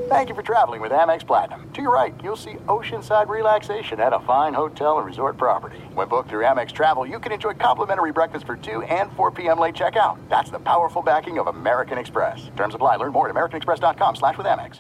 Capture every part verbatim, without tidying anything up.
Thank you for traveling with Amex Platinum. To your right, you'll see oceanside relaxation at a fine hotel and resort property. When booked through Amex Travel, you can enjoy complimentary breakfast for two and four p.m. late checkout. That's the powerful backing of American Express. Terms apply. Learn more at americanexpress.com slash with Amex.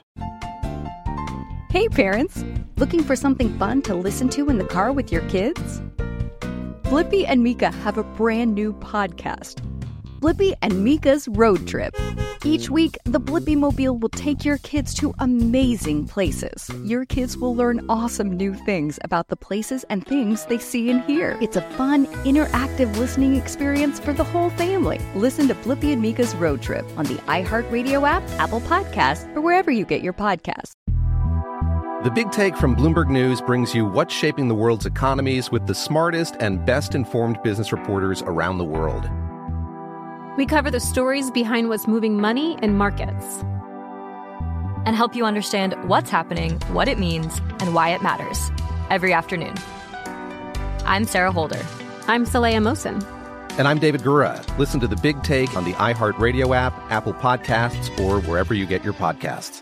Hey, parents. Looking for something fun to listen to in the car with your kids? Blippi and Mika have a brand new podcast, Blippi and Mika's Road Trip. Each week, the Blippi Mobile will take your kids to amazing places. Your kids will learn awesome new things about the places and things they see and hear. It's a fun, interactive listening experience for the whole family. Listen to Blippi and Mika's Road Trip on the iHeartRadio app, Apple Podcasts, or wherever you get your podcasts. The Big Take from Bloomberg News brings you what's shaping the world's economies with the smartest and best-informed business reporters around the world. We cover the stories behind what's moving money and markets, and help you understand what's happening, what it means, and why it matters every afternoon. I'm Sarah Holder. I'm Saleha Mohsin. And I'm David Gura. Listen to The Big Take on the iHeartRadio app, Apple Podcasts, or wherever you get your podcasts.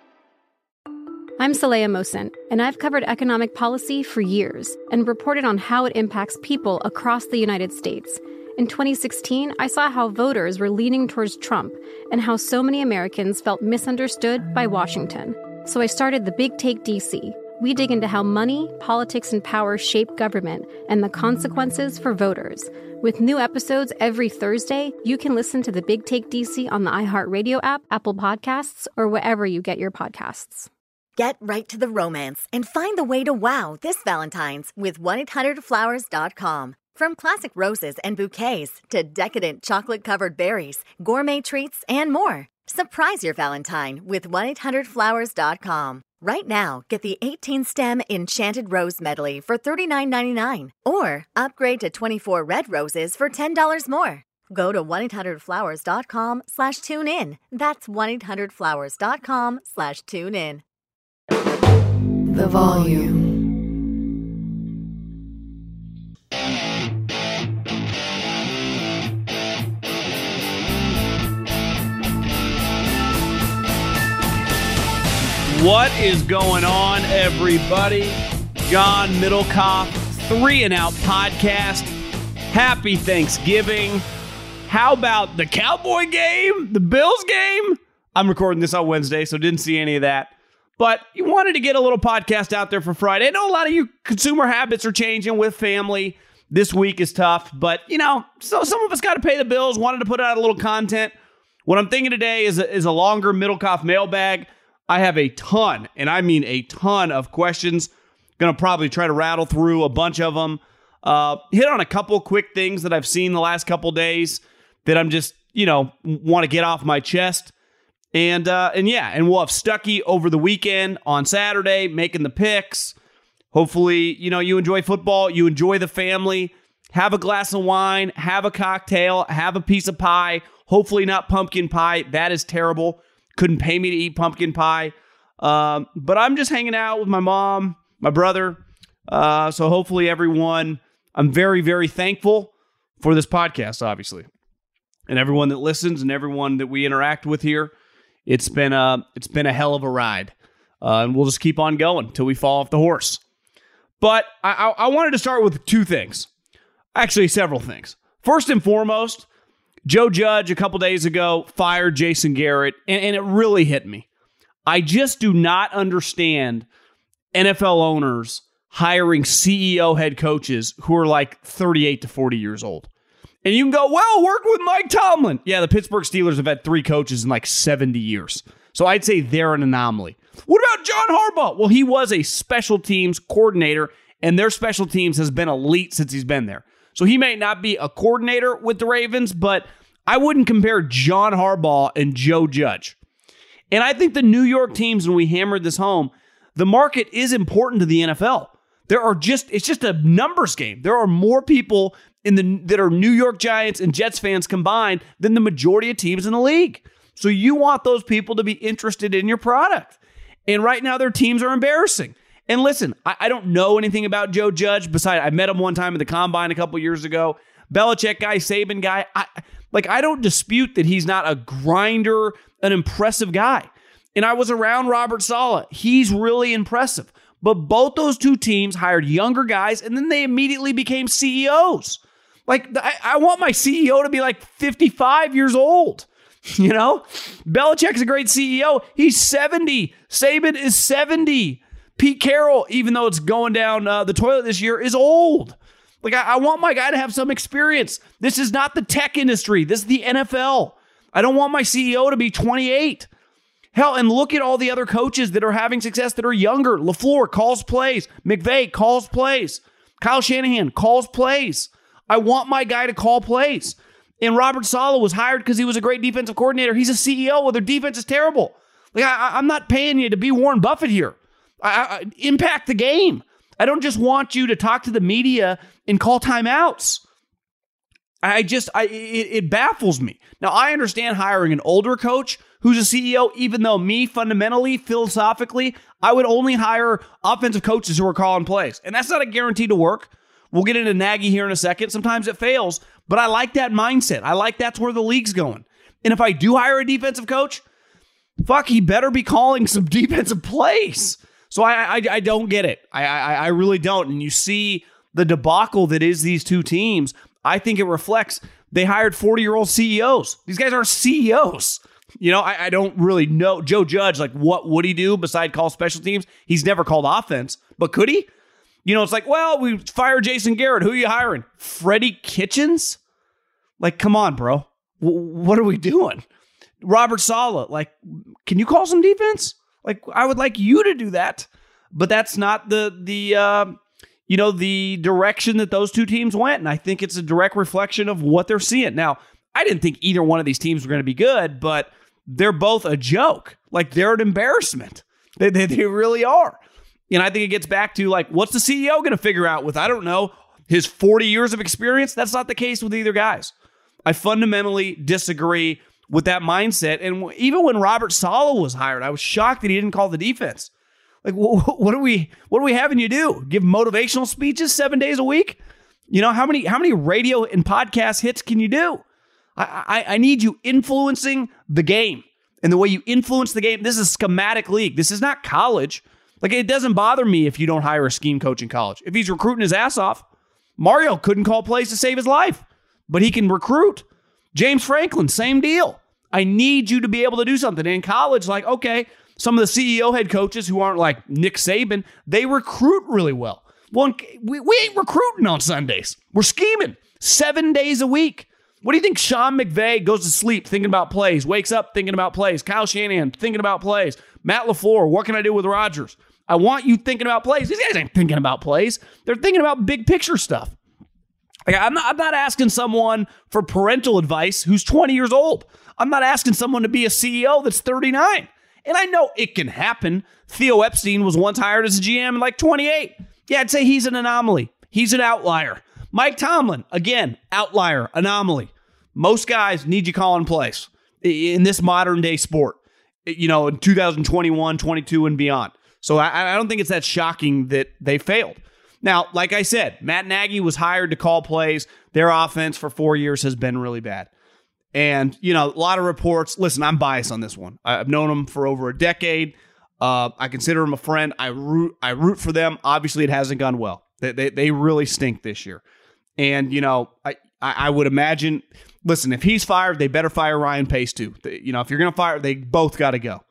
I'm Saleha Mohsin, and I've covered economic policy for years and reported on how it impacts people across the United States. In twenty sixteen, I saw how voters were leaning towards Trump and how so many Americans felt misunderstood by Washington. So I started The Big Take D C. We dig into how money, politics, and power shape government and the consequences for voters. With new episodes every Thursday, you can listen to The Big Take D C on the iHeartRadio app, Apple Podcasts, or wherever you get your podcasts. Get right to the romance and find the way to wow this Valentine's with one eight hundred flowers dot com. From classic roses and bouquets to decadent chocolate-covered berries, gourmet treats, and more. Surprise your Valentine with one eight hundred flowers dot com. Right now, get the eighteen-stem Enchanted Rose Medley for thirty-nine ninety-nine. Or upgrade to twenty-four red roses for ten dollars more. Go to one eight hundred flowers dot com slash tune in. That's one eight hundred flowers dot com slash tune in. The Volume. What is going on, everybody? John Middlecoff, Three and Out Podcast. Happy Thanksgiving. How about the Cowboy game? The Bills game? I'm recording this on Wednesday, so didn't see any of that. But you wanted to get a little podcast out there for Friday. I know a lot of you consumer habits are changing with family. This week is tough, but, you know, so some of us got to pay the bills. Wanted to put out a little content. What I'm thinking today is a, is a longer Middlecoff mailbag. I have a ton, and I mean a ton of questions. Going to probably try to rattle through a bunch of them. Uh, hit on a couple quick things that I've seen the last couple days that I'm just, you know, want to get off my chest. And, uh, and yeah, and we'll have Stuckey over the weekend on Saturday, making the picks. Hopefully, you know, you enjoy football, you enjoy the family, have a glass of wine, have a cocktail, have a piece of pie. Hopefully not pumpkin pie. That is terrible. Couldn't pay me to eat pumpkin pie. Um, but I'm just hanging out with my mom, my brother. Uh, so hopefully everyone, I'm very, very thankful for this podcast, obviously. And everyone that listens and everyone that we interact with here. It's been a, it's been a hell of a ride. Uh, and we'll just keep on going until we fall off the horse. But I, I, I wanted to start with two things. Actually, several things. First and foremost, Joe Judge a couple days ago fired Jason Garrett, and, and it really hit me. I just do not understand N F L owners hiring C E O head coaches who are like thirty-eight to forty years old. And you can go, well, work with Mike Tomlin. Yeah, the Pittsburgh Steelers have had three coaches in like seventy years. So I'd say they're an anomaly. What about John Harbaugh? Well, he was a special teams coordinator, and their special teams has been elite since he's been there. So he may not be a coordinator with the Ravens, but I wouldn't compare John Harbaugh and Joe Judge. And I think the New York teams, when we hammered this home, the market is important to the N F L. There are just, it's just a numbers game. There are more people in the that are New York Giants and Jets fans combined than the majority of teams in the league. So you want those people to be interested in your product. And right now their teams are embarrassing. And listen, I, I don't know anything about Joe Judge. Besides, I met him one time at the Combine a couple years ago. Belichick guy, Saban guy. I, like, I don't dispute that he's not a grinder, an impressive guy. And I was around Robert Saleh. He's really impressive. But both those two teams hired younger guys, and then they immediately became C E Os. Like, I, I want my C E O to be like fifty-five years old. You know? Belichick's a great C E O. He's seventy. Saban is seventy. Pete Carroll, even though it's going down uh, the toilet this year, is old. Like, I, I want my guy to have some experience. This is not the tech industry. This is the N F L. I don't want my C E O to be twenty-eight. Hell, and look at all the other coaches that are having success that are younger. LaFleur calls plays. McVay calls plays. Kyle Shanahan calls plays. I want my guy to call plays. And Robert Saleh was hired because he was a great defensive coordinator. He's a C E O. Well, their defense is terrible. Like, I, I'm not paying you to be Warren Buffett here. I, I, impact the game. I don't just want you to talk to the media and call timeouts. I just, I it, it baffles me. Now, I understand hiring an older coach who's a C E O, even though me, fundamentally, philosophically, I would only hire offensive coaches who are calling plays. And that's not a guarantee to work. We'll get into Nagy here in a second. Sometimes it fails, but I like that mindset. I like that's where the league's going. And if I do hire a defensive coach, fuck, he better be calling some defensive plays. So I I, I don't get it. I, I I really don't. And you see the debacle that is these two teams. I think it reflects they hired forty-year-old C E Os. These guys are C E Os. You know, I, I don't really know. Joe Judge, like, what would he do besides call special teams? He's never called offense, but could he? You know, it's like, well, we fired Jason Garrett. Who are you hiring? Freddie Kitchens? Like, come on, bro. W- what are we doing? Robert Saleh, like, can you call some defense? Like, I would like you to do that, but that's not the the uh, you know the direction that those two teams went, and I think it's a direct reflection of what they're seeing now. I didn't think either one of these teams were going to be good, but they're both a joke. Like, they're an embarrassment. They, they, they really are. And I think it gets back to, like, what's the C E O going to figure out with, I don't know, his forty years of experience? That's not the case with either guys. I fundamentally disagree with that mindset. And even when Robert Saleh was hired, I was shocked that he didn't call the defense. Like, what are we, what are we having you do? Give motivational speeches seven days a week? You know, how many, how many radio and podcast hits can you do? I, I, I need you influencing the game. And the way you influence the game, this is a schematic league. This is not college. Like, it doesn't bother me if you don't hire a scheme coach in college. If he's recruiting his ass off, Mario couldn't call plays to save his life, but he can recruit. James Franklin, same deal. I need you to be able to do something. In college, like, okay, some of the C E O head coaches who aren't like Nick Saban, they recruit really well. Well, we, we ain't recruiting on Sundays. We're scheming seven days a week. What do you think Sean McVay goes to sleep thinking about plays, wakes up thinking about plays, Kyle Shanahan thinking about plays, Matt LaFleur, what can I do with Rodgers? I want you thinking about plays. These guys ain't thinking about plays. They're thinking about big picture stuff. Like, I'm not, I'm not asking someone for parental advice who's twenty years old. I'm not asking someone to be a C E O that's thirty-nine. And I know it can happen. Theo Epstein was once hired as a G M in like twenty-eight. Yeah, I'd say he's an anomaly. He's an outlier. Mike Tomlin, again, outlier, anomaly. Most guys need you calling plays in this modern day sport, you know, in two thousand twenty-one, twenty-two, and beyond. So I, I don't think it's that shocking that they failed. Now, like I said, Matt Nagy was hired to call plays. Their offense for four years has been really bad. And, you know, a lot of reports. Listen, I'm biased on this one. I've known him for over a decade. Uh, I consider him a friend. I root I root for them. Obviously, it hasn't gone well. They, they, they really stink this year. And, you know, I, I would imagine, listen, if he's fired, they better fire Ryan Pace too. They, you know, if you're going to fire, they both got to go.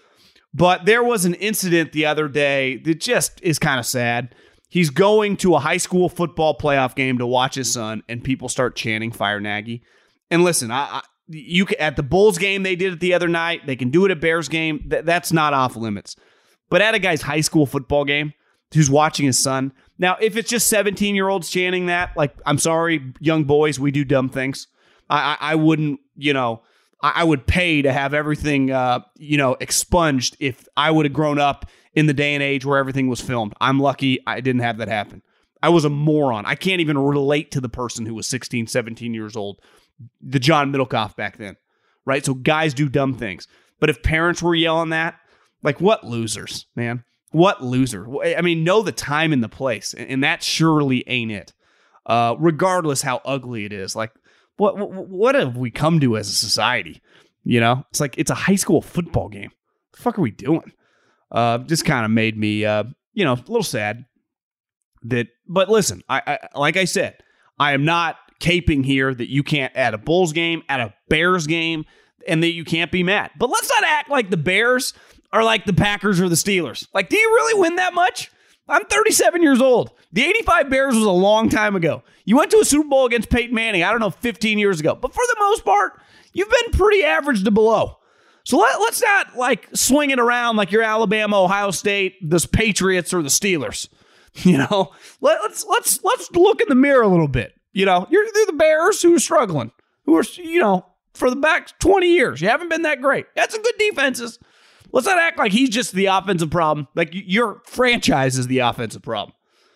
But there was an incident the other day that just is kind of sad. He's going to a high school football playoff game to watch his son, and people start chanting "Fire Nagy." And listen, I, I you can, at the Bulls game they did it the other night. They can do it at Bears game. Th- that's not off limits. But at a guy's high school football game, who's watching his son. Now, if it's just seventeen-year-olds chanting that, like, I'm sorry, young boys, we do dumb things. I, I, I wouldn't, you know, I, I would pay to have everything, uh, you know, expunged if I would have grown up in the day and age where everything was filmed. I'm lucky I didn't have that happen. I was a moron. I can't even relate to the person who was sixteen, seventeen years old, the John Middlecoff back then, right? So guys do dumb things. But if parents were yelling that, like, what losers, man? What loser? I mean, know the time and the place, and that surely ain't it. Uh, regardless how ugly it is, like, what what have we come to as a society? You know, it's like it's a high school football game. the fuck are we doing? Uh, just kind of made me, uh, you know, a little sad. That, but listen, I, I like I said, I am not caping here that you can't at a Bulls game, at a Bears game, and that you can't be mad. But let's not act like the Bears are like the Packers or the Steelers. Like, do you really win that much? I'm thirty-seven years old. The eighty-five Bears was a long time ago. You went to a Super Bowl against Peyton Manning, I don't know, fifteen years ago. But for the most part, you've been pretty average to below. So let, let's not, like, swing it around like you're Alabama, Ohio State, the Patriots, or the Steelers. You know, let, let's let's let's look in the mirror a little bit. You know, you're they're the Bears who are struggling, who are, you know, for the back twenty years. You haven't been that great. That's some good defenses. Let's not act like he's just the offensive problem. Like, your franchise is the offensive problem.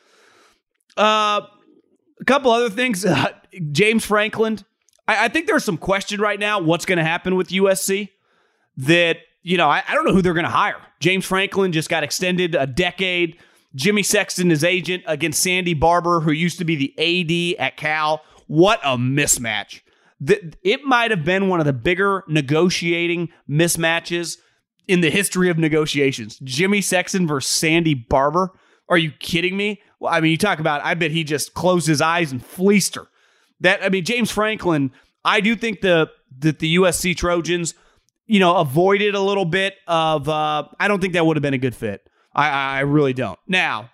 Uh, a couple other things. Uh, James Franklin. I, I think there's some question right now what's going to happen with U S C. That, you know, I, I don't know who they're going to hire. James Franklin just got extended a decade. Jimmy Sexton, his agent, against Sandy Barber, who used to be the A D at Cal. What a mismatch. The, it might have been one of the bigger negotiating mismatches in the history of negotiations. Jimmy Sexton versus Sandy Barber. Are you kidding me? Well, I mean, you talk about, I bet he just closed his eyes and fleeced her. That, I mean, James Franklin, I do think the that the U S C Trojans, you know, avoided a little bit of, uh, I don't think that would have been a good fit. I, I really don't. Now,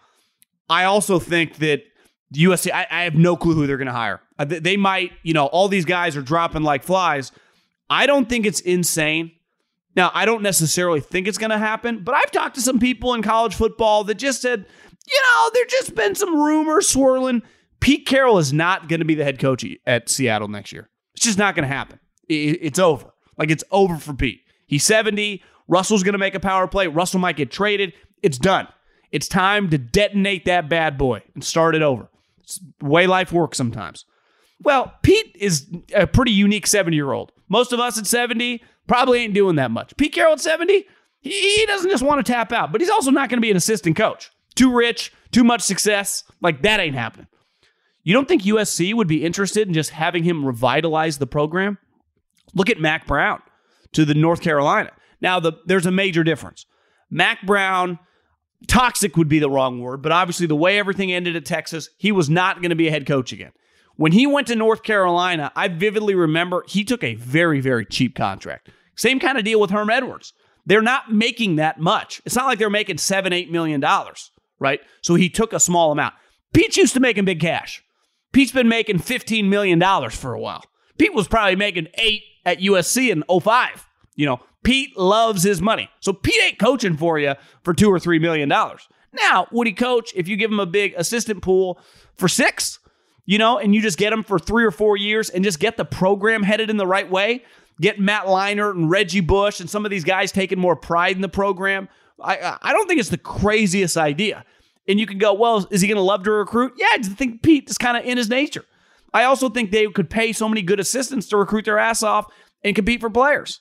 I also think that U S C, I, I have no clue who they're going to hire. They might, you know, all these guys are dropping like flies. I don't think it's insane. Now, I don't necessarily think it's going to happen, but I've talked to some people in college football that just said, you know, there's just been some rumors swirling. Pete Carroll is not going to be the head coach at Seattle next year. It's just not going to happen. It's over. Like, it's over for Pete. He's seventy. Russell's going to make a power play. Russell might get traded. It's done. It's time to detonate that bad boy and start it over. It's the way life works sometimes. Well, Pete is a pretty unique seventy-year-old. Most of us at seventy probably ain't doing that much. Pete Carroll at seventy, he, he doesn't just want to tap out, but he's also not going to be an assistant coach. Too rich, too much success. Like, that ain't happening. You don't think U S C would be interested in just having him revitalize the program? Look at Mack Brown to the North Carolina. Now, the, there's a major difference. Mack Brown, toxic would be the wrong word, but obviously the way everything ended at Texas, he was not going to be a head coach again. When he went to North Carolina, I vividly remember he took a very, very cheap contract. Same kind of deal with Herm Edwards. They're not making that much. It's not like they're making seven, eight million dollars, right? So he took a small amount. Pete's used to making big cash. Pete's been making fifteen million dollars for a while. Pete was probably making eight at U S C in oh five. You know, Pete loves his money. So Pete ain't coaching for you for two or three million dollars. Now, would he coach if you give him a big assistant pool for six? You know, and you just get him for three or four years and just get the program headed in the right way? Get Matt Leinart and Reggie Bush and some of these guys taking more pride in the program? I I don't think it's the craziest idea. And you can go, well, is he going to love to recruit? Yeah, I think Pete is kind of in his nature. I also think they could pay so many good assistants to recruit their ass off and compete for players.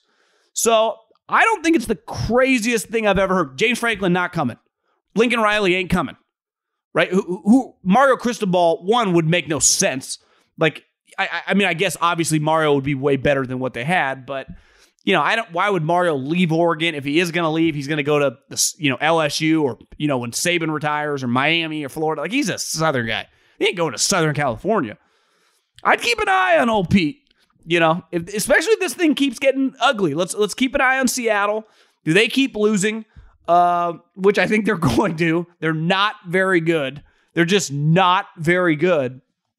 So I don't think it's the craziest thing I've ever heard. James Franklin not coming. Lincoln Riley ain't coming. Right? Who, who Mario Cristobal, one, would make no sense. Like, I, I mean, I guess obviously Mario would be way better than what they had, but you know, I don't. Why would Mario leave Oregon? If he is going to leave, he's going to go to the, you know, L S U or, you know, when Saban retires, or Miami or Florida. Like, he's a Southern guy. He ain't going to Southern California. I'd keep an eye on old Pete. You know, if, especially if this thing keeps getting ugly. Let's let's keep an eye on Seattle. Do they keep losing? Uh, which I think they're going to. They're not very good. They're just not very good.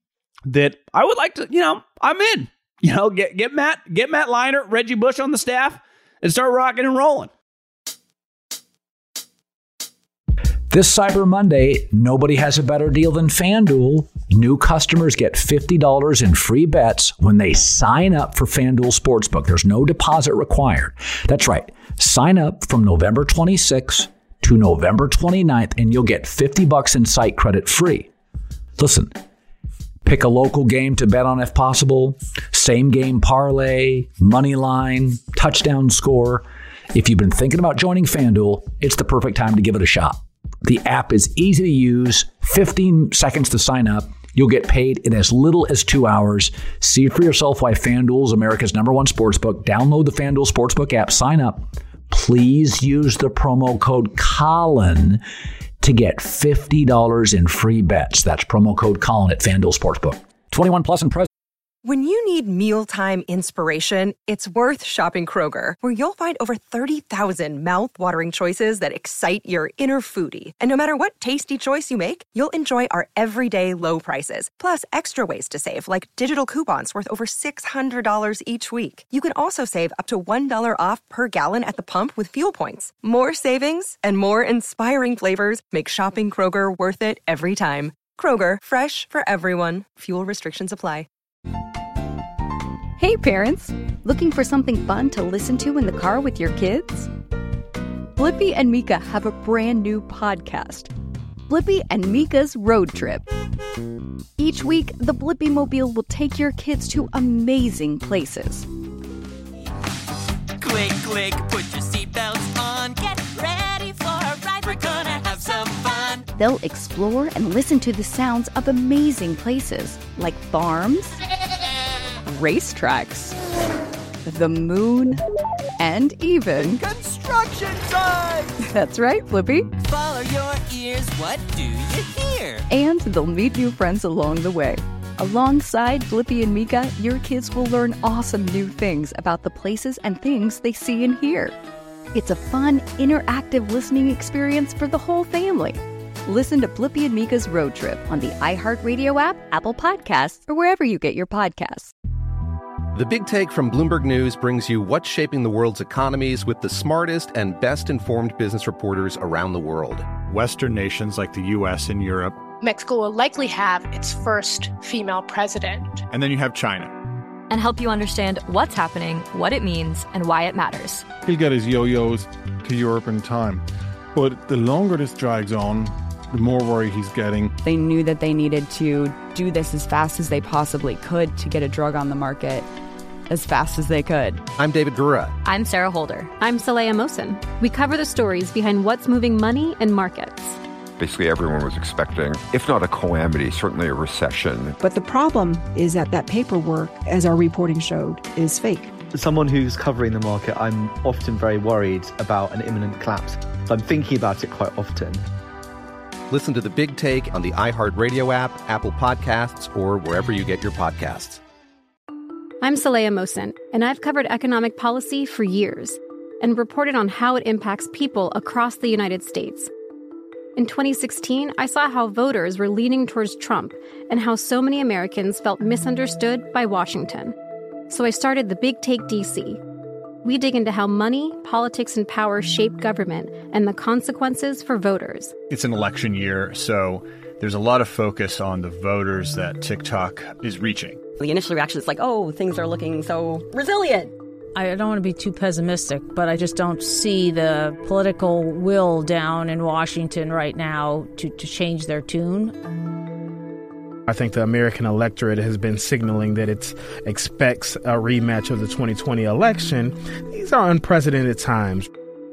That I would like to, you know, I'm in. You know, get get Matt, get Matt Leinart, Reggie Bush on the staff, and start rocking and rolling. This Cyber Monday, nobody has a better deal than FanDuel. New customers get fifty dollars in free bets when they sign up for FanDuel Sportsbook. There's no deposit required. That's right. Sign up from November twenty-sixth to November twenty-ninth, and you'll get fifty bucks in site credit free. Listen, pick a local game to bet on if possible. Same game parlay, money line, touchdown score. If you've been thinking about joining FanDuel, it's the perfect time to give it a shot. The app is easy to use, fifteen seconds to sign up. You'll get paid in as little as two hours. See for yourself why FanDuel is America's number one sportsbook. Download the FanDuel Sportsbook app, sign up, please use the promo code Colin to get fifty dollars in free bets. That's promo code Colin at FanDuel Sportsbook. twenty-one plus and present. When you need mealtime inspiration, it's worth shopping Kroger, where you'll find over thirty thousand mouth-watering choices that excite your inner foodie. And no matter what tasty choice you make, you'll enjoy our everyday low prices, plus extra ways to save, like digital coupons worth over six hundred dollars each week. You can also save up to one dollar off per gallon at the pump with fuel points. More savings and more inspiring flavors make shopping Kroger worth it every time. Kroger, fresh for everyone. Fuel restrictions apply. Hey parents, looking for something fun to listen to in the car with your kids? Blippi and Mika have a brand new podcast, Blippi and Mika's Road Trip. Each week, the Blippi Mobile will take your kids to amazing places. Click, click, put your seatbelts on. Get ready for a ride, we're gonna have some fun. They'll explore and listen to the sounds of amazing places like farms, racetracks, the moon, and even construction sites. That's right, Blippi. Follow your ears, what do you hear? And they'll meet new friends along the way. Alongside Blippi and Mika, your kids will learn awesome new things about the places and things they see and hear. It's a fun, interactive listening experience for the whole family. Listen to Blippi and Mika's Road Trip on the iHeartRadio app, Apple Podcasts, or wherever you get your podcasts. The Big Take from Bloomberg News brings you what's shaping the world's economies with the smartest and best-informed business reporters around the world. Western nations like the U S and Europe. Mexico will likely have its first female president. And then you have China. And help you understand what's happening, what it means, and why it matters. He'll get his yo-yos to Europe in time. But the longer this drags on, the more worry he's getting. They knew that they needed to do this as fast as they possibly could to get a drug on the market as fast as they could. I'm David Gura. I'm Sarah Holder. I'm Saleha Mohsin. We cover the stories behind what's moving money and markets. Basically, everyone was expecting, if not a calamity, certainly a recession. But the problem is that that paperwork, as our reporting showed, is fake. As someone who's covering the market, I'm often very worried about an imminent collapse. So I'm thinking about it quite often. Listen to The Big Take on the iHeartRadio app, Apple Podcasts, or wherever you get your podcasts. I'm Saleha Mohsin, and I've covered economic policy for years and reported on how it impacts people across the United States. In twenty sixteen, I saw how voters were leaning towards Trump and how so many Americans felt misunderstood by Washington. So I started The Big Take D C. We dig into how money, politics, and power shape government and the consequences for voters. It's an election year, so there's a lot of focus on the voters that TikTok is reaching. The initial reaction is like, oh, things are looking so resilient. I don't want to be too pessimistic, but I just don't see the political will down in Washington right now to, to change their tune. I think the American electorate has been signaling that it expects a rematch of the twenty twenty election. These are unprecedented times.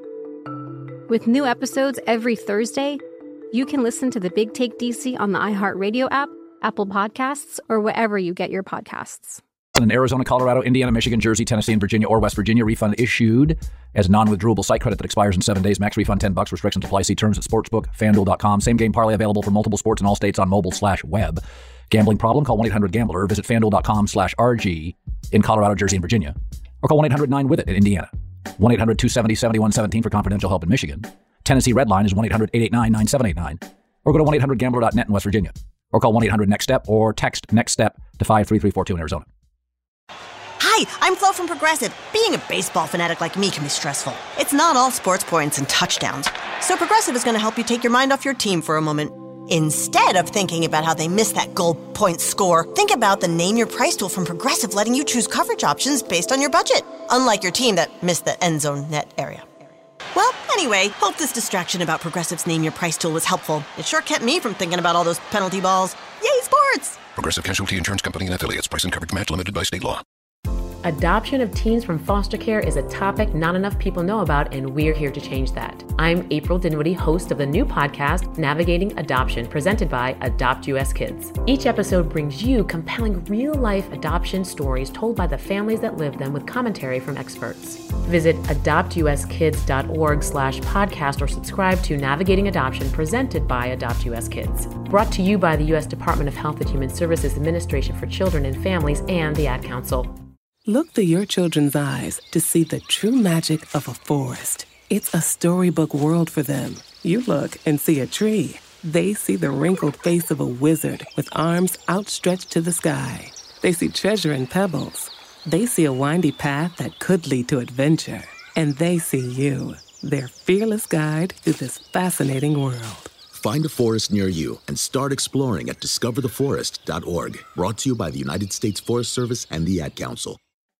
With new episodes every Thursday, you can listen to The Big Take D C on the iHeartRadio app, Apple Podcasts, or wherever you get your podcasts. In Arizona, Colorado, Indiana, Michigan, Jersey, Tennessee, and Virginia, or West Virginia, refund issued as non-withdrawable site credit that expires in seven days. Max refund ten bucks. Restrictions apply. See terms at sportsbook fanduel dot com. Same game parlay available for multiple sports in all states on mobile slash web. Gambling problem? Call one eight hundred gambler. Visit fanduel dot com slash R G in Colorado, Jersey, and Virginia. Or call one eight hundred nine with it in Indiana. one eight hundred two seven zero seven one one seven for confidential help in Michigan. Tennessee Red Line is one eight hundred eight eight nine nine seven eight nine. Or go to one eight hundred gambler dot net in West Virginia. Or call one eight hundred next step or text NEXTSTEP to five three three four two in Arizona. Hi, I'm Flo from Progressive. Being a baseball fanatic like me can be stressful. It's not all sports points and touchdowns. So Progressive is going to help you take your mind off your team for a moment. Instead of thinking about how they missed that goal point score, think about the Name Your Price tool from Progressive, letting you choose coverage options based on your budget, unlike your team that missed the end zone net area. Well, anyway, hope this distraction about Progressive's Name Your Price tool was helpful. It sure kept me from thinking about all those penalty balls. Yay, sports! Progressive Casualty Insurance Company and Affiliates. Price and coverage match limited by state law. Adoption of teens from foster care is a topic not enough people know about, and we're here to change that. I'm April Dinwiddie, host of the new podcast, Navigating Adoption, presented by Adopt U S Kids. Each episode brings you compelling real-life adoption stories told by the families that live them with commentary from experts. Visit adoptuskids.org slash podcast or subscribe to Navigating Adoption, presented by Adopt U S Kids. Brought to you by the U S Department of Health and Human Services Administration for Children and Families and the Ad Council. Look through your children's eyes to see the true magic of a forest. It's a storybook world for them. You look and see a tree. They see the wrinkled face of a wizard with arms outstretched to the sky. They see treasure in pebbles. They see a windy path that could lead to adventure. And they see you, their fearless guide through this fascinating world. Find a forest near you and start exploring at discover the forest dot org. Brought to you by the United States Forest Service and the Ad Council.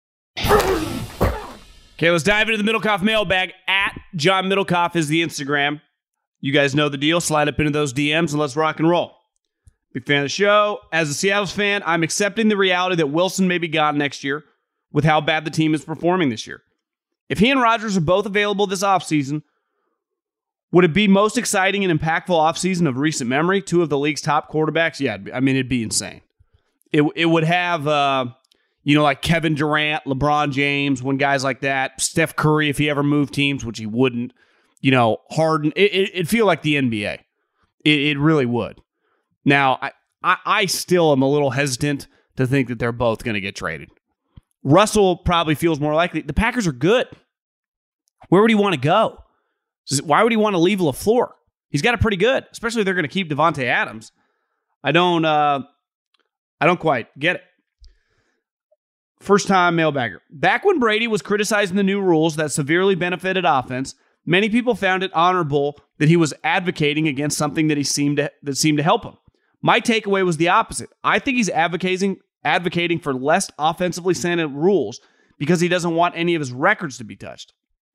Okay, let's dive into the Middlecoff mailbag. At John Middlecoff is the Instagram. You guys know the deal. Slide up into those D Ms and let's rock and roll. Big fan of the show. As a Seattle's fan, I'm accepting the reality that Wilson may be gone next year with how bad the team is performing this year. If he and Rodgers are both available this offseason, would it be most exciting and impactful offseason of recent memory? Two of the league's top quarterbacks? Yeah, I mean, it'd be insane. It, it would have... Uh, You know, like Kevin Durant, LeBron James, when guys like that, Steph Curry, if he ever moved teams, which he wouldn't, you know, Harden, it, it, it'd feel like the N B A. It, it really would. Now, I, I, I still am a little hesitant to think that they're both going to get traded. Russell probably feels more likely. The Packers are good. Where would he want to go? Why would he want to leave LaFleur? He's got it pretty good, especially if they're going to keep Devontae Adams. I don't, uh, I don't quite get it. First time mailbagger. Back when Brady was criticizing the new rules that severely benefited offense, many people found it honorable that he was advocating against something that he seemed to, that seemed to help him. My takeaway was the opposite. I think he's advocating advocating for less offensively slanted rules because he doesn't want any of his records to be touched.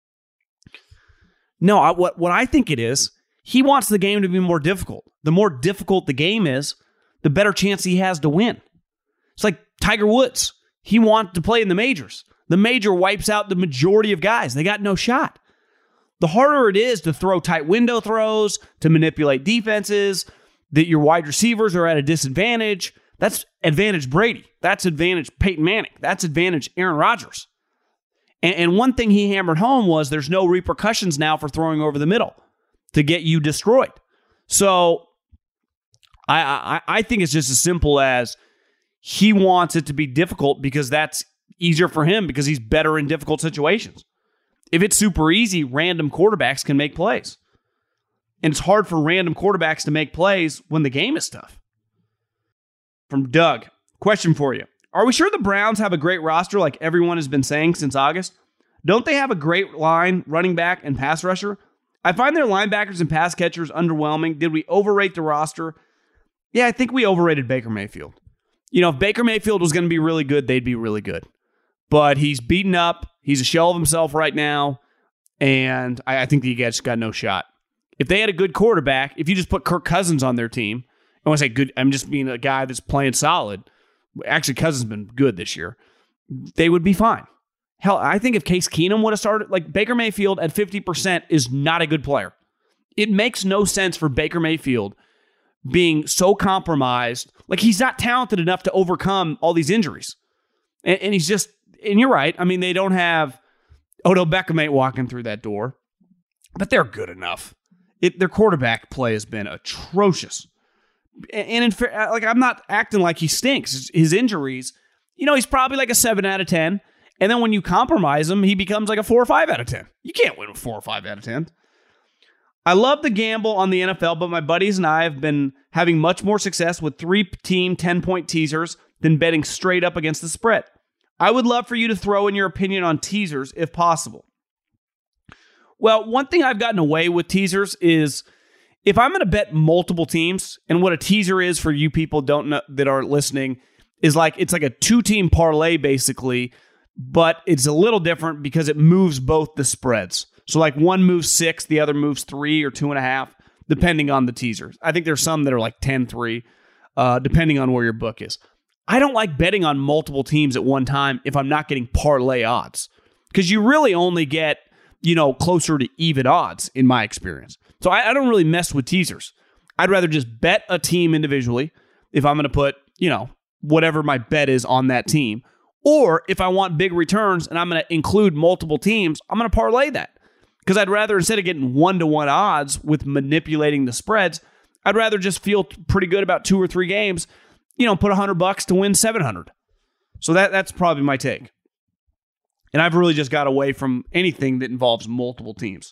No, I, what what I think it is, he wants the game to be more difficult. The more difficult the game is, the better chance he has to win. It's like Tiger Woods. He wants to play in the majors. The major wipes out the majority of guys. They got no shot. The harder it is to throw tight window throws, to manipulate defenses, that your wide receivers are at a disadvantage, that's advantage Brady. That's advantage Peyton Manning. That's advantage Aaron Rodgers. And, and one thing he hammered home was there's no repercussions now for throwing over the middle to get you destroyed. So I, I, I think it's just as simple as he wants it to be difficult because that's easier for him because he's better in difficult situations. If it's super easy, random quarterbacks can make plays. And it's hard for random quarterbacks to make plays when the game is tough. From Doug, question for you. Are we sure the Browns have a great roster like everyone has been saying since August? Don't they have a great line, running back, and pass rusher? I find their linebackers and pass catchers underwhelming. Did we overrate the roster? Yeah, I think we overrated Baker Mayfield. You know, if Baker Mayfield was going to be really good, they'd be really good. But he's beaten up. He's a shell of himself right now. And I, I think the guys got no shot. If they had a good quarterback, if you just put Kirk Cousins on their team, and when I say good, I'm just being a guy that's playing solid. Actually, Cousins has been good this year. They would be fine. Hell, I think if Case Keenum would have started, like Baker Mayfield at fifty percent is not a good player. It makes no sense for Baker Mayfield being so compromised. Like, he's not talented enough to overcome all these injuries. And, and he's just, and you're right. I mean, they don't have Odell Beckham ain't walking through that door, but they're good enough. It, their quarterback play has been atrocious. And, and in fair, like, I'm not acting like he stinks. His injuries, you know, he's probably like a seven out of ten. And then when you compromise him, he becomes like a four or five out of ten. You can't win with four or five out of ten. I love the gamble on the N F L, but my buddies and I have been having much more success with three-team ten-point teasers than betting straight up against the spread. I would love for you to throw in your opinion on teasers if possible. Well, one thing I've gotten away with teasers is if I'm going to bet multiple teams, and what a teaser is for you people don't know that are listening is like it's like a two-team parlay basically, but it's a little different because it moves both the spreads. So like one moves six, the other moves three or two and a half, depending on the teasers. I think there's some that are like ten three, uh, depending on where your book is. I don't like betting on multiple teams at one time if I'm not getting parlay odds, because you really only get, you know, closer to even odds in my experience. So I, I don't really mess with teasers. I'd rather just bet a team individually if I'm going to put, you know, whatever my bet is on that team. Or if I want big returns and I'm going to include multiple teams, I'm going to parlay that. Because I'd rather, instead of getting one-to-one odds with manipulating the spreads, I'd rather just feel pretty good about two or three games, you know, put one hundred bucks to win seven hundred. So that that's probably my take. And I've really just got away from anything that involves multiple teams.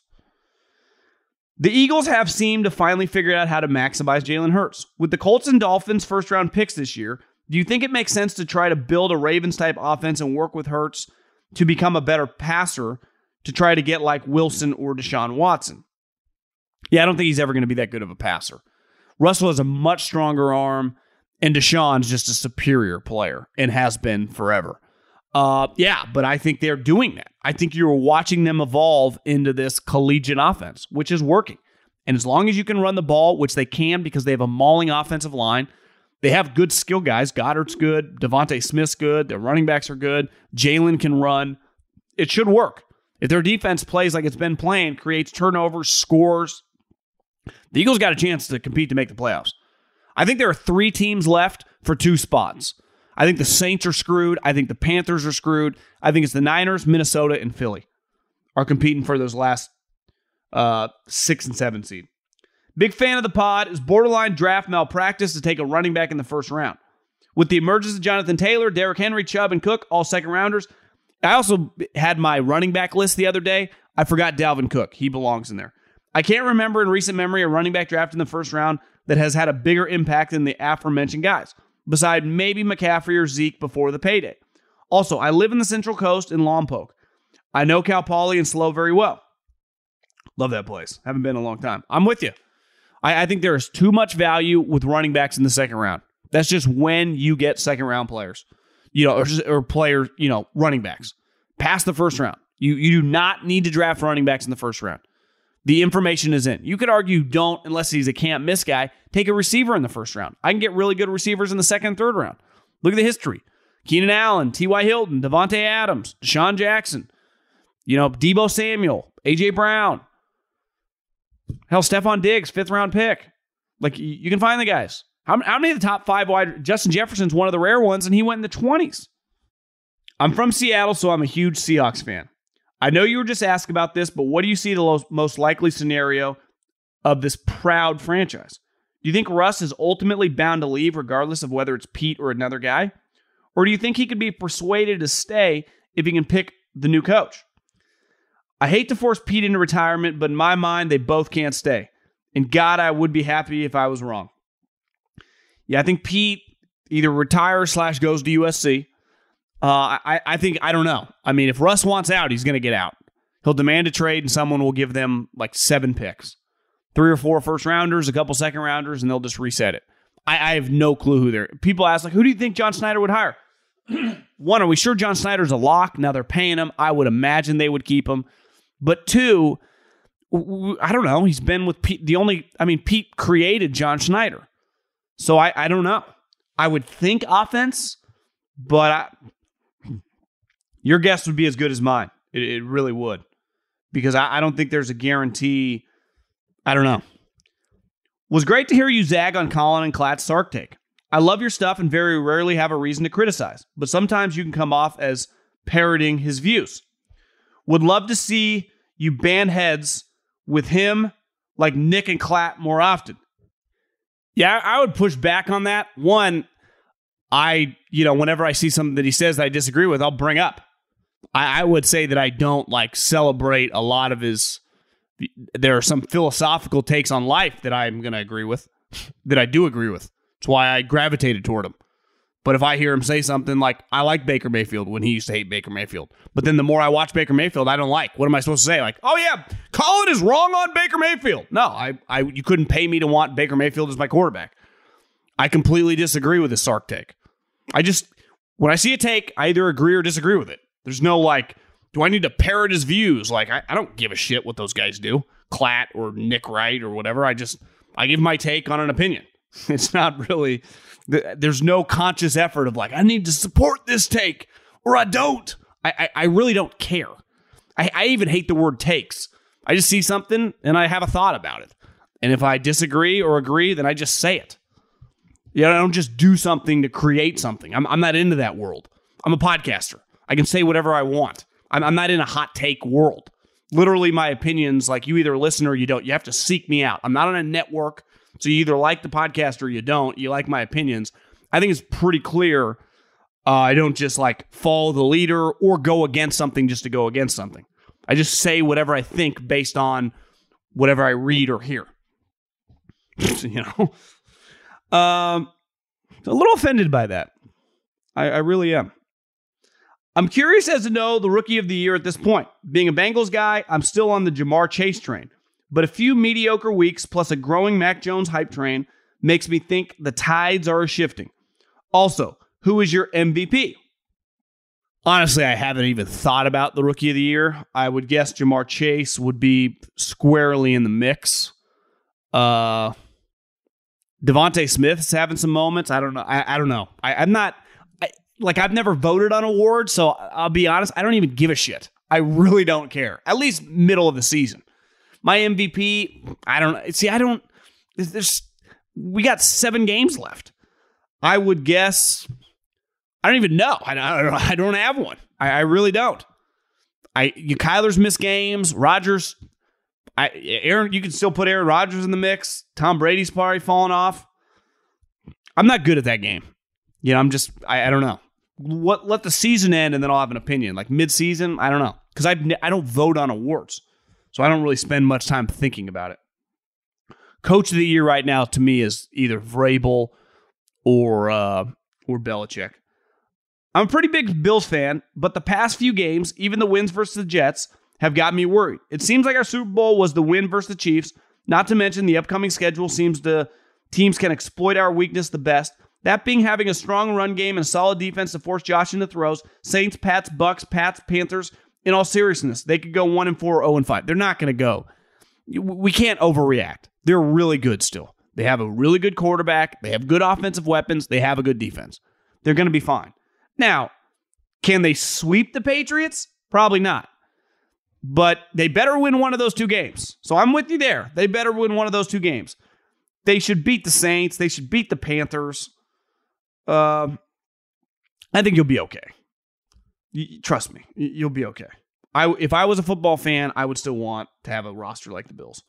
The Eagles have seemed to finally figure out how to maximize Jalen Hurts. With the Colts and Dolphins first-round picks this year, do you think it makes sense to try to build a Ravens-type offense and work with Hurts to become a better passer to try to get like Wilson or Deshaun Watson? Yeah, I don't think he's ever going to be that good of a passer. Russell has a much stronger arm, and Deshaun's just a superior player and has been forever. Uh, yeah, but I think they're doing that. I think you're watching them evolve into this collegiate offense, which is working. And as long as you can run the ball, which they can because they have a mauling offensive line, they have good skill guys. Goddard's good. Devontae Smith's good. Their running backs are good. Jalen can run. It should work. If their defense plays like it's been playing, creates turnovers, scores, the Eagles got a chance to compete to make the playoffs. I think there are three teams left for two spots. I think the Saints are screwed. I think the Panthers are screwed. I think it's the Niners, Minnesota, and Philly are competing for those last uh, six and seven seed. Big fan of the pod. Is borderline draft malpractice to take a running back in the first round? With the emergence of Jonathan Taylor, Derrick Henry, Chubb, and Cook, all second rounders. I also had my running back list the other day. I forgot Dalvin Cook. He belongs in there. I can't remember in recent memory a running back draft in the first round that has had a bigger impact than the aforementioned guys, beside maybe McCaffrey or Zeke before the payday. Also, I live in the Central Coast in Lompoc. I know Cal Poly and SLO very well. Love that place. Haven't been in a long time. I'm with you. I, I think there is too much value with running backs in the second round. That's just when you get second round players, you know, or, or players, you know, running backs past the first round. You you do not need to draft running backs in the first round. The information is in. You could argue you don't, unless he's a can't miss guy, take a receiver in the first round. I can get really good receivers in the second and third round. Look at the history. Keenan Allen, T Y. Hilton, Devontae Adams, Deshaun Jackson, you know, Deebo Samuel, A J Brown. Hell, Stephon Diggs, fifth round pick. Like, you can find the guys. How, how many of the top five wide? Justin Jefferson's one of the rare ones, and he went in the twenties. I'm from Seattle, so I'm a huge Seahawks fan. I know you were just asked about this, but what do you see the most likely scenario of this proud franchise? Do you think Russ is ultimately bound to leave regardless of whether it's Pete or another guy? Or do you think he could be persuaded to stay if he can pick the new coach? I hate to force Pete into retirement, but in my mind, they both can't stay. And God, I would be happy if I was wrong. Yeah, I think Pete either retires slash goes to U S C. Uh, I, I think, I don't know. I mean, if Russ wants out, he's going to get out. He'll demand a trade and someone will give them like seven picks. Three or four first rounders, a couple second rounders, and they'll just reset it. I, I have no clue who they're. People ask, like, who do you think John Snyder would hire? One, are we sure John Snyder's a lock? Now they're paying him. I would imagine they would keep him. But two, I don't know. He's been with Pete. The only, I mean, Pete created John Schneider. So I, I don't know. I would think offense, but I, your guess would be as good as mine. It, it really would. Because I, I don't think there's a guarantee. I don't know. Was great to hear you zag on Colin and Klatt's Sark take. I love your stuff and very rarely have a reason to criticize, but sometimes you can come off as parroting his views. Would love to see you band heads with him like Nick and Klatt more often. Yeah, I would push back on that. One, I, you know, whenever I see something that he says that I disagree with, I'll bring up. I, I would say that I don't like celebrate a lot of his. There are some philosophical takes on life that I'm going to agree with, that I do agree with. That's why I gravitated toward him. But if I hear him say something like, I like Baker Mayfield when he used to hate Baker Mayfield. But then the more I watch Baker Mayfield, I don't like. What am I supposed to say? Like, oh yeah, Colin is wrong on Baker Mayfield. No, I, I, you couldn't pay me to want Baker Mayfield as my quarterback. I completely disagree with his Sark take. I just, when I see a take, I either agree or disagree with it. There's no like, do I need to parrot his views? Like, I, I don't give a shit what those guys do. Klatt or Nick Wright or whatever. I just, I give my take on an opinion. It's not really, there's no conscious effort of like, I need to support this take or I don't. I, I, I really don't care. I, I even hate the word takes. I just see something and I have a thought about it. And if I disagree or agree, then I just say it. You know, I don't just do something to create something. I'm, I'm not into that world. I'm a podcaster. I can say whatever I want. I'm, I'm not in a hot take world. Literally, my opinions, like you either listen or you don't. You have to seek me out. I'm not on a network, so you either like the podcast or you don't. You like my opinions. I think it's pretty clear. Uh, I don't just like follow the leader or go against something just to go against something. I just say whatever I think based on whatever I read or hear. you know? Um, a little offended by that. I, I really am. I'm curious as to know the rookie of the year at this point. Being a Bengals guy, I'm still on the Jamar Chase train. But a few mediocre weeks plus a growing Mac Jones hype train makes me think the tides are shifting. Also, who is your M V P? Honestly, I haven't even thought about the rookie of the year. I would guess Jamar Chase would be squarely in the mix. Uh, Devontae Smith's having some moments. I don't know. I, I don't know. I, I'm not... Like, I've never voted on awards, so I'll be honest, I don't even give a shit. I really don't care. At least middle of the season. My M V P, I don't... See, I don't... There's... We got seven games left. I would guess... I don't even know. I, I, don't, I don't have one. I, I really don't. I you, Kyler's missed games. Rodgers... I, Aaron, you can still put Aaron Rodgers in the mix. Tom Brady's probably fallen off. I'm not good at that game. You know, I'm just, I, I don't know. What let the season end and then I'll have an opinion. Like mid-season, I don't know. Because I I don't vote on awards. So I don't really spend much time thinking about it. Coach of the year right now to me is either Vrabel or uh, or Belichick. I'm a pretty big Bills fan, but the past few games, even the wins versus the Jets, have got me worried. It seems like our Super Bowl was the win versus the Chiefs. Not to mention the upcoming schedule seems to teams can exploit our weakness the best. That being having a strong run game and a solid defense to force Josh into throws. Saints, Pats, Bucks, Pats, Panthers. In all seriousness, they could go one and four, zero and five. They're not going to go. We can't overreact. They're really good still. They have a really good quarterback. They have good offensive weapons. They have a good defense. They're going to be fine. Now, can they sweep the Patriots? Probably not. But they better win one of those two games. So I'm with you there. They better win one of those two games. They should beat the Saints. They should beat the Panthers. Um, I think you'll be okay. You, trust me, you'll be okay. I, if I was a football fan, I would still want to have a roster like the Bills.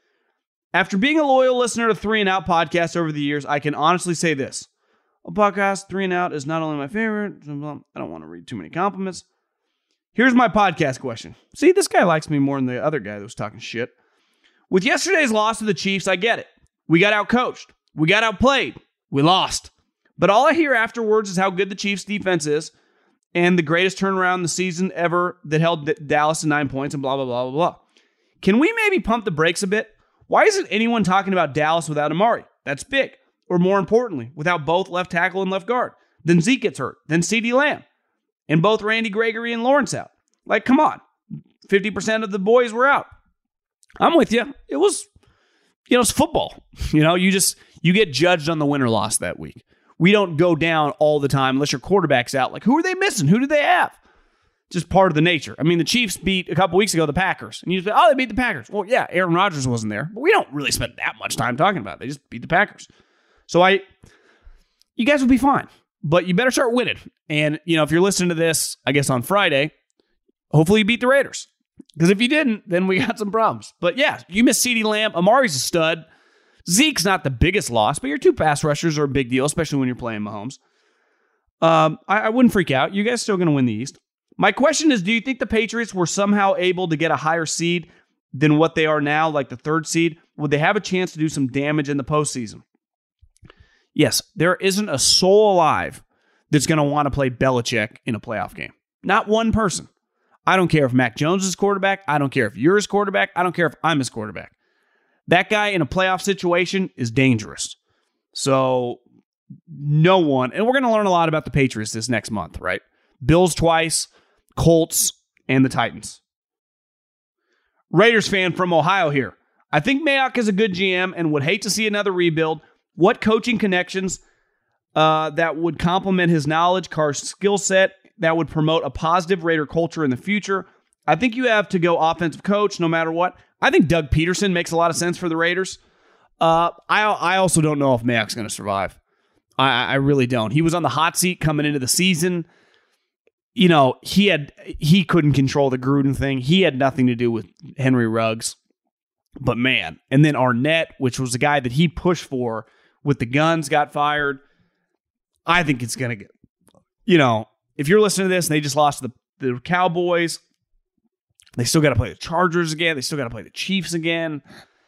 After being a loyal listener to Three and Out podcast over the years, I can honestly say this. A podcast, Three and Out, is not only my favorite. I don't want to read too many compliments. Here's my podcast question. See, this guy likes me more than the other guy that was talking shit. With yesterday's loss to the Chiefs, I get it. We got outcoached. We got outplayed. We lost. But all I hear afterwards is how good the Chiefs' defense is and the greatest turnaround in the season ever that held D- Dallas to nine points and blah, blah, blah, blah, blah. Can we maybe pump the brakes a bit? Why isn't anyone talking about Dallas without Amari? That's big. Or more importantly, without both left tackle and left guard. Then Zeke gets hurt. Then CeeDee Lamb. And both Randy Gregory and Lawrence out. Like, come on. fifty percent of the boys were out. I'm with you. It was, you know, it's football. You know, you just, you get judged on the win or loss that week. We don't go down all the time unless your quarterback's out. Like, who are they missing? Who do they have? Just part of the nature. I mean, the Chiefs beat, a couple weeks ago, the Packers. And you say, oh, they beat the Packers. Well, yeah, Aaron Rodgers wasn't there. But we don't really spend that much time talking about it. They just beat the Packers. So I, you guys will be fine. But you better start winning. And, you know, if you're listening to this, I guess on Friday, hopefully you beat the Raiders. Because if you didn't, then we got some problems. But yeah, you missed CeeDee Lamb. Amari's a stud. Zeke's not the biggest loss, but your two pass rushers are a big deal, especially when you're playing Mahomes. Um, I, I wouldn't freak out. You guys still going to win the East. My question is, do you think the Patriots were somehow able to get a higher seed than what they are now, like the third seed? Would they have a chance to do some damage in the postseason? Yes, there isn't a soul alive that's going to want to play Belichick in a playoff game. Not one person. I don't care if Mac Jones is quarterback. I don't care if you're his quarterback. I don't care if I'm his quarterback. That guy in a playoff situation is dangerous. So no one, and we're going to learn a lot about the Patriots this next month, right? Bills twice, Colts, and the Titans. Raiders fan from Ohio here. I think Mayock is a good G M and would hate to see another rebuild. What coaching connections uh, that would complement his knowledge, Carr's skill set, that would promote a positive Raider culture in the future? I think you have to go offensive coach no matter what. I think Doug Peterson makes a lot of sense for the Raiders. Uh, I I also don't know if Mayock's going to survive. I, I really don't. He was on the hot seat coming into the season. You know, he had he couldn't control the Gruden thing. He had nothing to do with Henry Ruggs. But man, and then Arnett, which was the guy that he pushed for with the guns, got fired. I think it's going to get, you know, if you're listening to this and they just lost to the, the Cowboys, they still got to play the Chargers again. They still got to play the Chiefs again.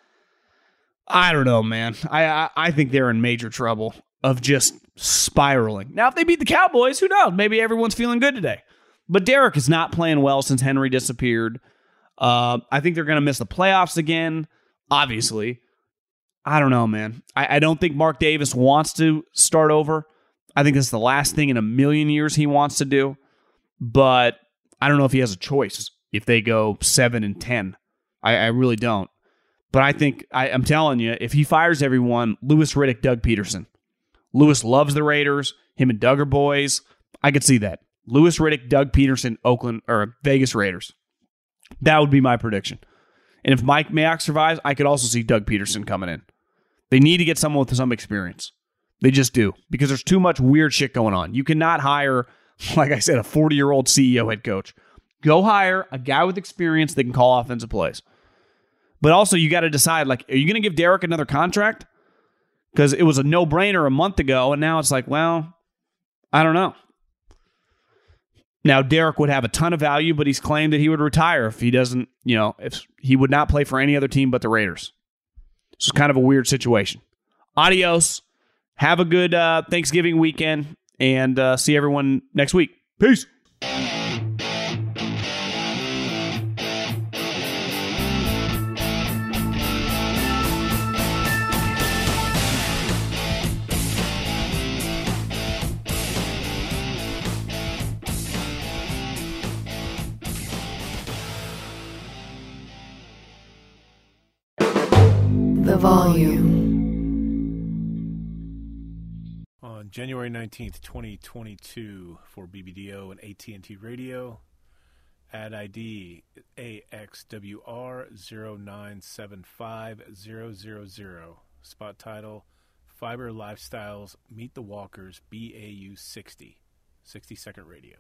I don't know, man. I, I I think they're in major trouble of just spiraling. Now, if they beat the Cowboys, who knows? Maybe everyone's feeling good today. But Derek is not playing well since Henry disappeared. Uh, I think they're going to miss the playoffs again, obviously. I don't know, man. I, I don't think Mark Davis wants to start over. I think this is the last thing in a million years he wants to do. But I don't know if he has a choice if they go seven and ten. I, I really don't. But I think, I, I'm telling you, if he fires everyone, Louis Riddick, Doug Peterson. Louis loves the Raiders. Him and Doug are boys. I could see that. Louis Riddick, Doug Peterson, Oakland, or Vegas Raiders. That would be my prediction. And if Mike Mayock survives, I could also see Doug Peterson coming in. They need to get someone with some experience. They just do. Because there's too much weird shit going on. You cannot hire, like I said, a forty-year-old C E O head coach. Go hire a guy with experience that can call offensive plays. But also, you got to decide, like, are you going to give Derek another contract? Because it was a no-brainer a month ago, and now it's like, well, I don't know. Now, Derek would have a ton of value, but he's claimed that he would retire if he doesn't, you know, if he would not play for any other team but the Raiders. It's kind of a weird situation. Adios. Have a good uh, Thanksgiving weekend, and uh, see everyone next week. Peace. The volume. On January nineteenth, twenty twenty-two, for B B D O and A T and T Radio, ad I D A X W R zero nine seven five zero zero zero. Spot title, Fiber Lifestyles Meet the Walkers B A U sixty. sixty second radio.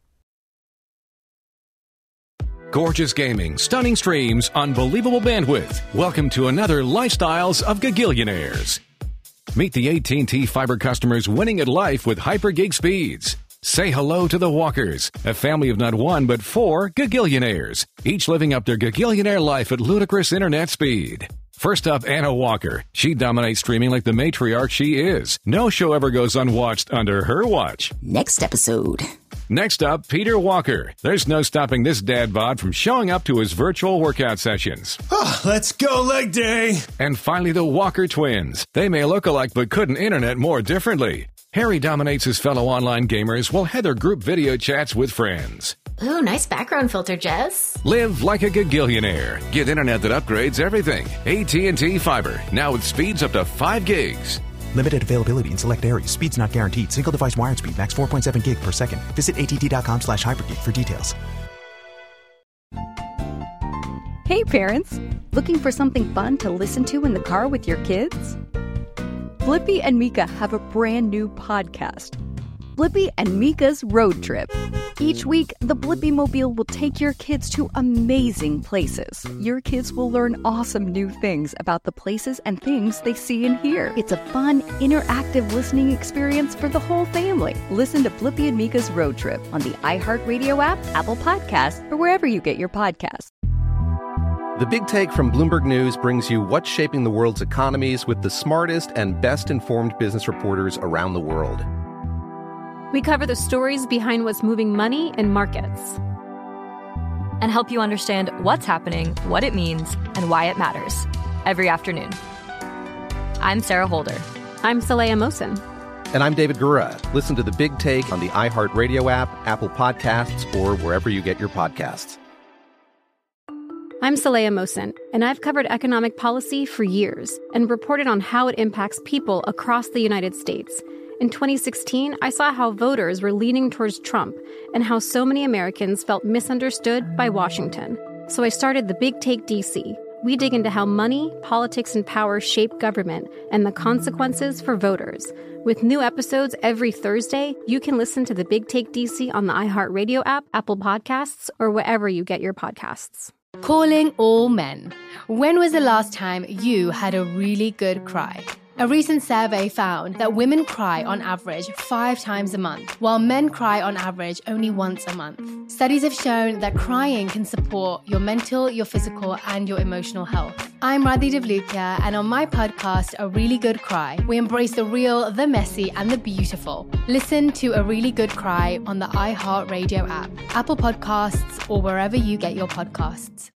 Gorgeous gaming, stunning streams, unbelievable bandwidth. Welcome to another Lifestyles of Gagillionaires. Meet the A T and T Fiber customers winning at life with hyper-gig speeds. Say hello to the Walkers, a family of not one but four Gagillionaires, each living up their Gagillionaire life at ludicrous internet speed. First up, Anna Walker. She dominates streaming like the matriarch she is. No show ever goes unwatched under her watch. Next episode. Next up, Peter Walker. There's no stopping this dad bod from showing up to his virtual workout sessions. Oh, let's go leg day. And finally, the Walker twins. They may look alike but couldn't internet more differently. Harry dominates his fellow online gamers while Heather group video chats with friends. Ooh, nice background filter, Jess. Live like a Gagillionaire. Get internet that upgrades everything. A T and T Fiber, now with speeds up to five gigs. Limited availability in select areas. Speeds not guaranteed. Single device wired speed. Max four point seven gig per second. Visit att.com slash hypergig for details. Hey parents, looking for something fun to listen to in the car with your kids? Blippi and Mika have a brand new podcast, Blippi and Mika's Road Trip. Each week, the Blippi Mobile will take your kids to amazing places. Your kids will learn awesome new things about the places and things they see and hear. It's a fun, interactive listening experience for the whole family. Listen to Blippi and Mika's Road Trip on the iHeartRadio app, Apple Podcasts, or wherever you get your podcasts. The Big Take from Bloomberg News brings you what's shaping the world's economies with the smartest and best-informed business reporters around the world. We cover the stories behind what's moving money and markets, and help you understand what's happening, what it means, and why it matters every afternoon. I'm Sarah Holder. I'm Saleha Mohsin. And I'm David Gura. Listen to The Big Take on the iHeartRadio app, Apple Podcasts, or wherever you get your podcasts. I'm Saleha Mohsin, and I've covered economic policy for years and reported on how it impacts people across the United States. In twenty sixteen, I saw how voters were leaning towards Trump and how so many Americans felt misunderstood by Washington. So I started The Big Take D C. We dig into how money, politics, and power shape government and the consequences for voters. With new episodes every Thursday, you can listen to The Big Take D C on the iHeartRadio app, Apple Podcasts, or wherever you get your podcasts. Calling all men. When was the last time you had a really good cry? A recent survey found that women cry on average five times a month, while men cry on average only once a month. Studies have shown that crying can support your mental, your physical, and your emotional health. I'm Radhi Devlukia, and on my podcast, A Really Good Cry, we embrace the real, the messy, and the beautiful. Listen to A Really Good Cry on the iHeartRadio app, Apple Podcasts, or wherever you get your podcasts.